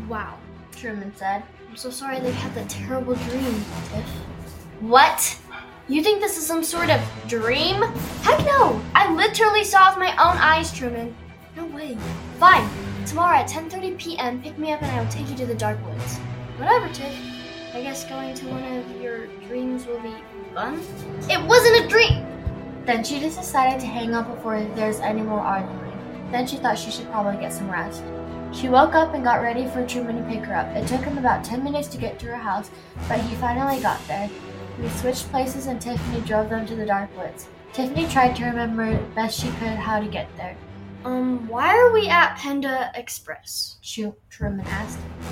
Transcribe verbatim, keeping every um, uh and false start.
Wow, Truman said. I'm so sorry they had that terrible dream, Tiff. What? You think this is some sort of dream? Heck no! I literally saw with my own eyes, Truman. No way. Fine. Tomorrow at ten thirty p.m., pick me up and I will take you to the dark woods. Whatever, Tiff. I guess going to one of your dreams will be fun? It wasn't a dream! Then she just decided to hang up before there's any more arguing. Then she thought she should probably get some rest. She woke up and got ready for Truman to pick her up. It took him about ten minutes to get to her house, but he finally got there. We switched places and Tiffany drove them to the dark woods. Tiffany tried to remember best she could how to get there. Um, why are we at Panda Express? Truman asked.